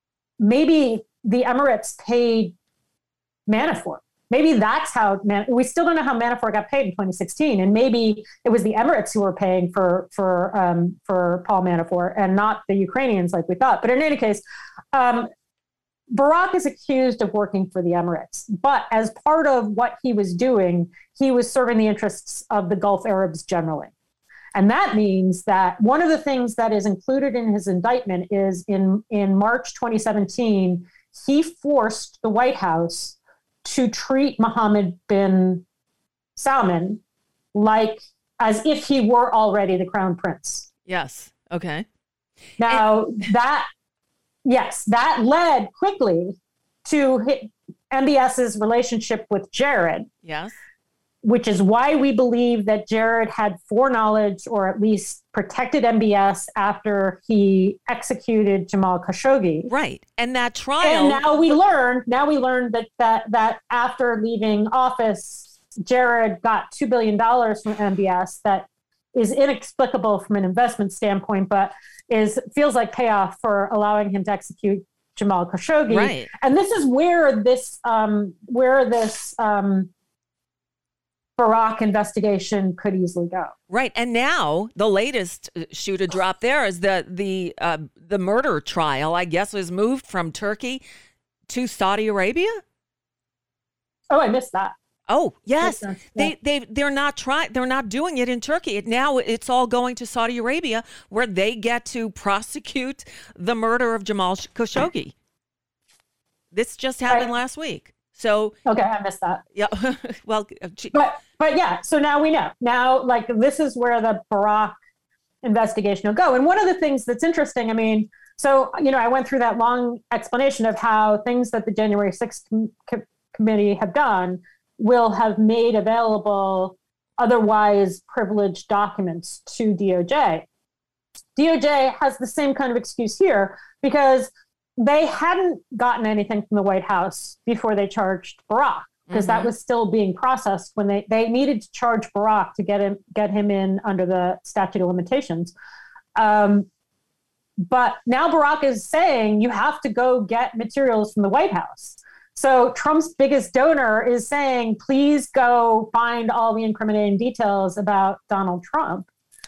maybe the Emirates paid Manafort. Maybe that's how, Man- we still don't know how Manafort got paid in twenty sixteen. And maybe it was the Emirates who were paying for, for, um, for Paul Manafort and not the Ukrainians like we thought. But in any case, um, Barak is accused of working for the Emirates, but as part of what he was doing, he was serving the interests of the Gulf Arabs generally. And that means that one of the things that is included in his indictment is in, in March twenty seventeen, he forced the White House to treat Mohammed bin Salman like as if he were already the crown prince. Yes. Okay. Now and- that... Yes, that led quickly to MBS's relationship with Jared. Yes. Which is why we believe that Jared had foreknowledge or at least protected M B S after he executed Jamal Khashoggi. Right. And that trial. And now we learned, now we learned that that that after leaving office, Jared got two billion dollars from M B S that is inexplicable from an investment standpoint, but is feels like payoff for allowing him to execute Jamal Khashoggi. Right. And this is where this um, where this um, Barak investigation could easily go. Right. And now the latest shoe to drop there is that the uh, the murder trial, I guess, was moved from Turkey to Saudi Arabia. Oh, I missed that. Oh, yes. Yeah. They they they're not trying they're not doing it in Turkey. It, now it's all going to Saudi Arabia where they get to prosecute the murder of Jamal Khashoggi. This just happened right. last week. So okay, I missed that. Yeah. well, but but yeah, so now we know. Now like this is where the Barak investigation will go. And one of the things that's interesting, I mean, so you know, I went through that long explanation of how things that the January sixth com- com- committee have done will have made available otherwise privileged documents to D O J. D O J has the same kind of excuse here because they hadn't gotten anything from the White House before they charged Barak, because mm-hmm. that was still being processed when they, they needed to charge Barak to get him get him in under the statute of limitations. Um, but now Barak is saying you have to go get materials from the White House. So Trump's biggest donor is saying, please go find all the incriminating details about Donald Trump.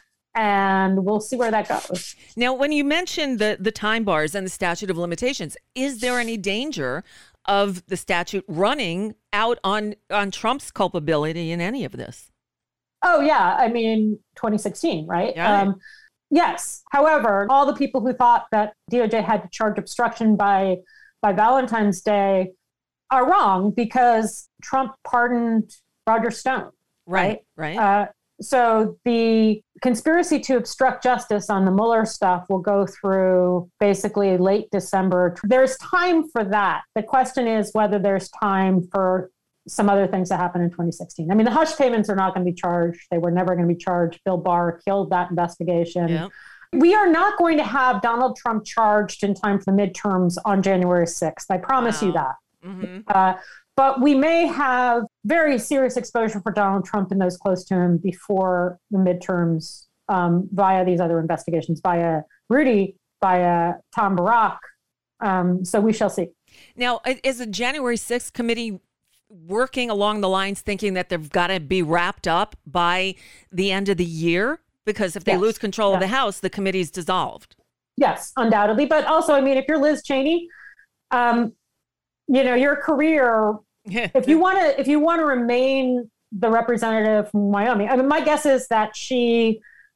And we'll see where that goes. Now, when you mentioned the, the time bars and the statute of limitations, is there any danger of the statute running out on, on Trump's culpability in any of this? Oh, yeah. I mean, twenty sixteen, right? Yeah. Um, yes. However, all the people who thought that D O J had to charge obstruction by by Valentine's Day are wrong, because Trump pardoned Roger Stone. Right, right. Uh, so the conspiracy to obstruct justice on the Mueller stuff will go through basically late December. There's time for that. The question is whether there's time for some other things that happened in twenty sixteen. I mean, the hush payments are not going to be charged. They were never going to be charged. Bill Barr killed that investigation. Yeah. We are not going to have Donald Trump charged in time for the midterms on January sixth. I promise Wow. you that. Mm-hmm. Uh, but we may have very serious exposure for Donald Trump and those close to him before the midterms um, via these other investigations, via Rudy, via Tom Barak. Um, so we shall see. Now, is the January sixth committee working along the lines thinking that they've got to be wrapped up by the end of the year? Because if they Yes. lose control Yeah. of the House, the committee's dissolved. Yes, undoubtedly. But also, I mean, if you're Liz Cheney, um, you know, your career, if you want to, if you want to remain the representative from Wyoming, I mean, my guess is that she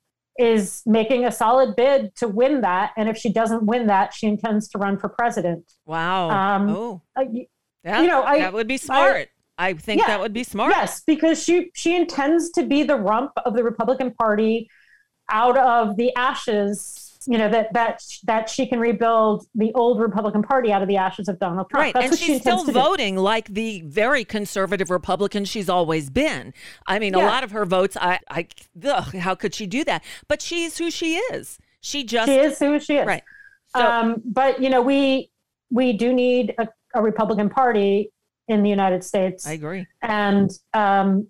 is making a solid bid to win that. And if she doesn't win that, she intends to run for president. Wow. Um, oh, Uh, that, you know, I- that would be smart. I, I think Yeah. that would be smart. Yes, because she she intends to be the rump of the Republican Party out of the ashes. You know, that that that she can rebuild the old Republican Party out of the ashes of Donald Trump. Right. That's and what she she's still intends to do. voting like the very conservative Republican she's always been. I mean, a Yeah. lot of her votes, I, I, ugh, how could she do that? But she's who she is. She just, She is who she is. right. So, um, but you know, we we do need a, a Republican Party in the United States, I agree. and um,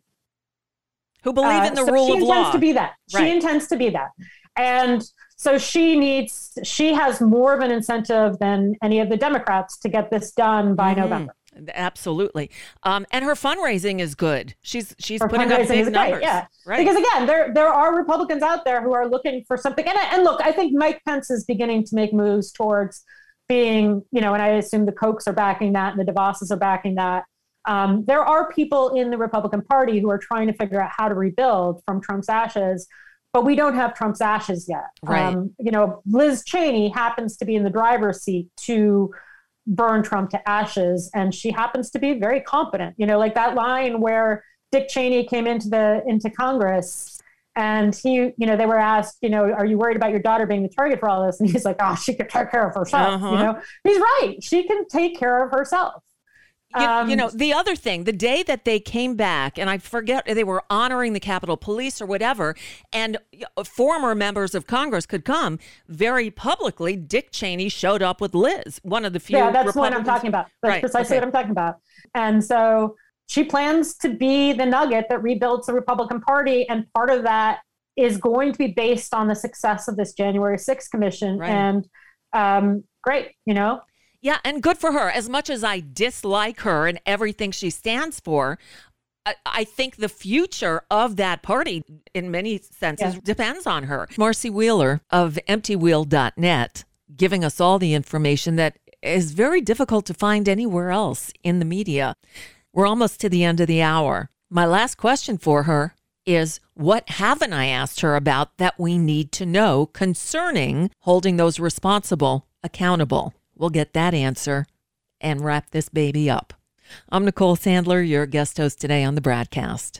Who believe in the uh, so rule she of intends law. to be that. She Right. intends to be that, and so she needs. She has more of an incentive than any of the Democrats to get this done by Mhm. November. Absolutely. Um, and her fundraising is good. She's she's Her putting up fundraising big is numbers. great, yeah. Right. Because again, there there are Republicans out there who are looking for something. And, I- and look, I think Mike Pence is beginning to make moves towards being, you know, and I assume the Kochs are backing that and the DeVosses are backing that. Um, there are people in the Republican Party who are trying to figure out how to rebuild from Trump's ashes, but we don't have Trump's ashes yet. Right. Um, you know, Liz Cheney happens to be in the driver's seat to burn Trump to ashes, and she happens to be very competent. You know, like that line where Dick Cheney came into the into Congress, and he, you know, they were asked, you know, are you worried about your daughter being the target for all this? And he's like, oh, she can take care of herself. Uh-huh. You know, he's right. She can take care of herself. You, Um, you know, the other thing, the day that they came back, and I forget, they were honoring the Capitol Police or whatever, and former members of Congress could come very publicly. Dick Cheney showed up with Liz, one of the few. Yeah, that's what I'm Republicans- talking about. That's Right, precisely okay. what I'm talking about. And so she plans to be the nugget that rebuilds the Republican Party. And part of that is going to be based on the success of this January sixth commission. Right. And um, great, you know? Yeah, and good for her. As much as I dislike her and everything she stands for, I, I think the future of that party, in many senses, Yeah. depends on her. Marcy Wheeler of empty wheel dot net, giving us all the information that is very difficult to find anywhere else in the media. We're almost to the end of the hour. My last question for her is, what haven't I asked her about that we need to know concerning holding those responsible accountable? We'll get that answer and wrap this baby up. I'm Nicole Sandler, your guest host today on the Bradcast.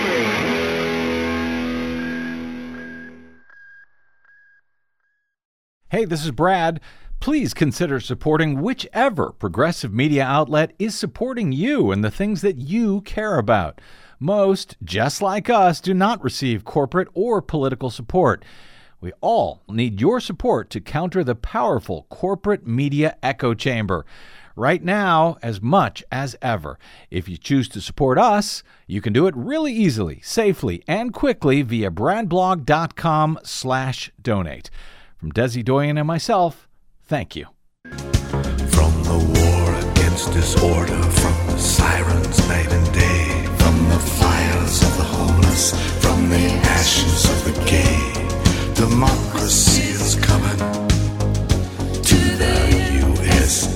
Hey, this is Brad. Please consider supporting whichever progressive media outlet is supporting you and the things that you care about. Most, just like us, do not receive corporate or political support. We all need your support to counter the powerful corporate media echo chamber. Right now, as much as ever. If you choose to support us, you can do it really easily, safely, and quickly via bradblog.com slash donate. From Desi Doyen and myself, thank you. From the war against cause disorder from the sirens night and day, from the fires of the homeless, from the ashes of the gay. Democracy is coming to the U S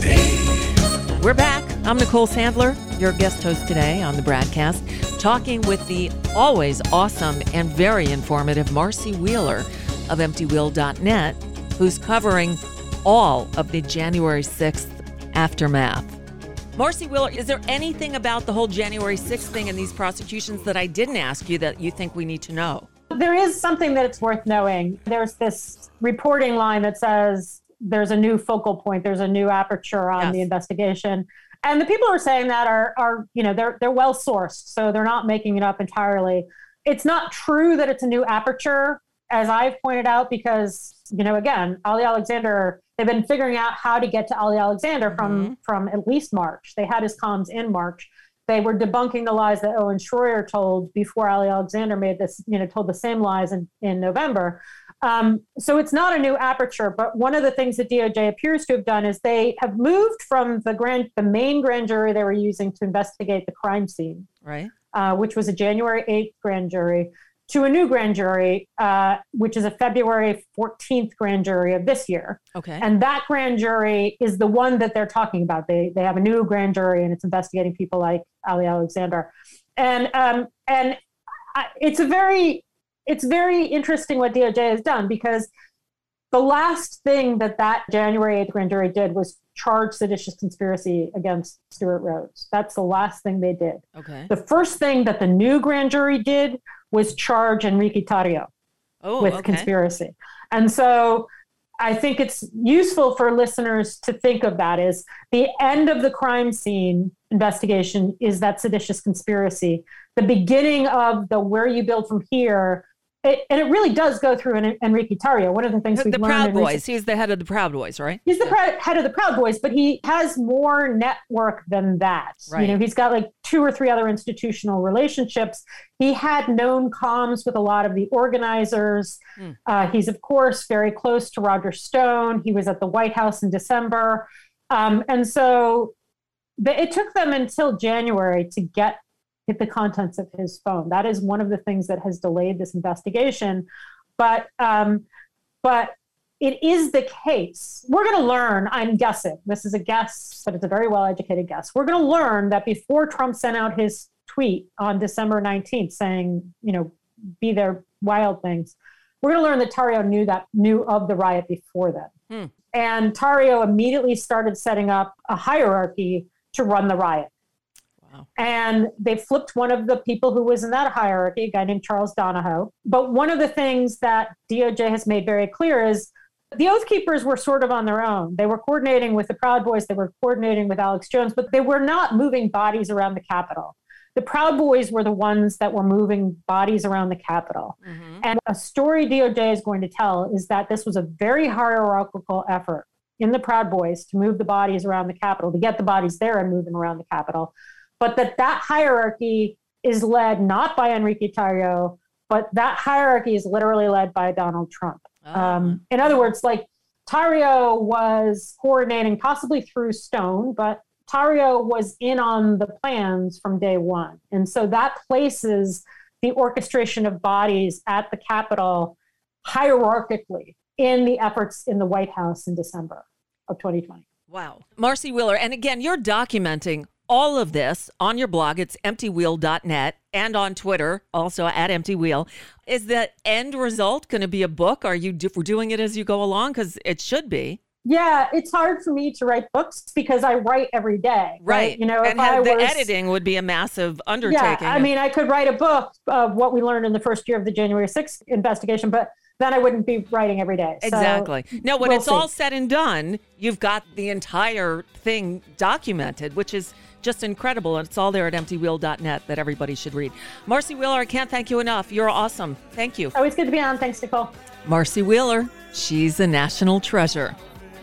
A. We're back. I'm Nicole Sandler, your guest host today on the broadcast, talking with the always awesome and very informative Marcy Wheeler of empty wheel dot net, who's covering all of the January sixth aftermath. Marcy Wheeler, is there anything about the whole January sixth thing and these prosecutions that I didn't ask you that you think we need to know? There is something that it's worth knowing. There's this reporting line that says there's a new focal point, there's a new aperture on Yes. the investigation. And the people who are saying that are, are, you know, they're they're well sourced, so they're not making it up entirely. It's not true that it's a new aperture, as I've pointed out, because, you know, again, Ali Alexander, they've been figuring out how to get to Ali Alexander from, Mm-hmm. from at least March. They had his comms in March. They were debunking the lies that Owen Schroyer told before Ali Alexander made this, you know, told the same lies in, in November. Um, so it's not a new aperture, but one of the things that D O J appears to have done is they have moved from the grand, the main grand jury they were using to investigate the crime scene, Right. uh, which was a January eighth grand jury, to a new grand jury, uh, which is a February fourteenth grand jury of this year. Okay. And that grand jury is the one that they're talking about. They they have a new grand jury, and it's investigating people like Ali Alexander. And um, and I, it's a very it's very interesting what D O J has done, because the last thing that that January eighth grand jury did was charge seditious conspiracy against Stuart Rhodes. That's the last thing they did. Okay. The first thing that the new grand jury did was charge Enrique Tarrio Oh, with okay. conspiracy. And so I think it's useful for listeners to think of that as the end of the crime scene investigation is that seditious conspiracy. The beginning of the where you build from here, it, and it really does go through en- Enrique Tarrio. One of the things The, we've the learned Proud in Boys. recent- He's the head of the Proud Boys, right? He's the Yeah. pr- head of the Proud Boys, but he has more network than that. Right. You know, he's got like two or three other institutional relationships. He had known comms with a lot of the organizers. Hmm. Uh, he's, of course, very close to Roger Stone. He was at the White House in December. Um, and so the, it took them until January to get hit the contents of his phone. That is one of the things that has delayed this investigation. But um, but it is the case. We're going to learn, I'm guessing, this is a guess, but it's a very well-educated guess. We're going to learn that before Trump sent out his tweet on December nineteenth saying, you know, be there wild things, we're going to learn that Tarrio knew that knew of the riot before then. Hmm. And Tarrio immediately started setting up a hierarchy to run the riot. Wow. And they flipped one of the people who was in that hierarchy, a guy named Charles Donahoe. But one of the things that D O J has made very clear is the Oath Keepers were sort of on their own. They were coordinating with the Proud Boys. They were coordinating with Alex Jones, but they were not moving bodies around the Capitol. The Proud Boys were the ones that were moving bodies around the Capitol. Mm-hmm. And a story D O J is going to tell is that this was a very hierarchical effort in the Proud Boys to move the bodies around the Capitol, to get the bodies there and moving around the Capitol. But that that hierarchy is led not by Enrique Tarrio, but that hierarchy is literally led by Donald Trump. Oh. Um, in other words, like Tarrio was coordinating possibly through Stone, but Tarrio was in on the plans from day one. And so that places the orchestration of bodies at the Capitol hierarchically in the efforts in the White House in December of twenty twenty. Wow. Marcy Wheeler, and again, you're documenting all of this on your blog. It's empty wheel dot net and on Twitter, also at emptywheel. Is the end result going to be a book? Are you do- doing it as you go along? Because it should be. Yeah, it's hard for me to write books because I write every day. Right. You know, and if I the was, editing would be a massive undertaking. Yeah, I mean, I could write a book of what we learned in the first year of the January sixth investigation, but then I wouldn't be writing every day. So Exactly. No, when we'll it's see. all said and done, you've got the entire thing documented, which is just incredible. And it's all there at empty wheel dot net that everybody should read. Marcy Wheeler, I can't thank you enough. You're awesome. Thank you. Always good to be on. Thanks, Nicole. Marcy Wheeler, she's a national treasure.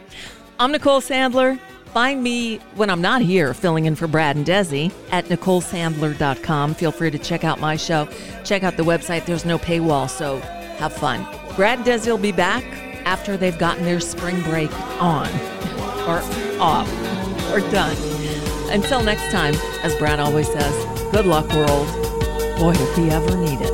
I'm Nicole Sandler. Find me when I'm not here filling in for Brad and Desi at nicole sandler dot com. Feel free to check out my show. Check out the website. There's no paywall, so have fun. Brad and Desi will be back after they've gotten their spring break on or off or done. Until next time, as Brad always says, good luck, world. Boy, if we ever need it.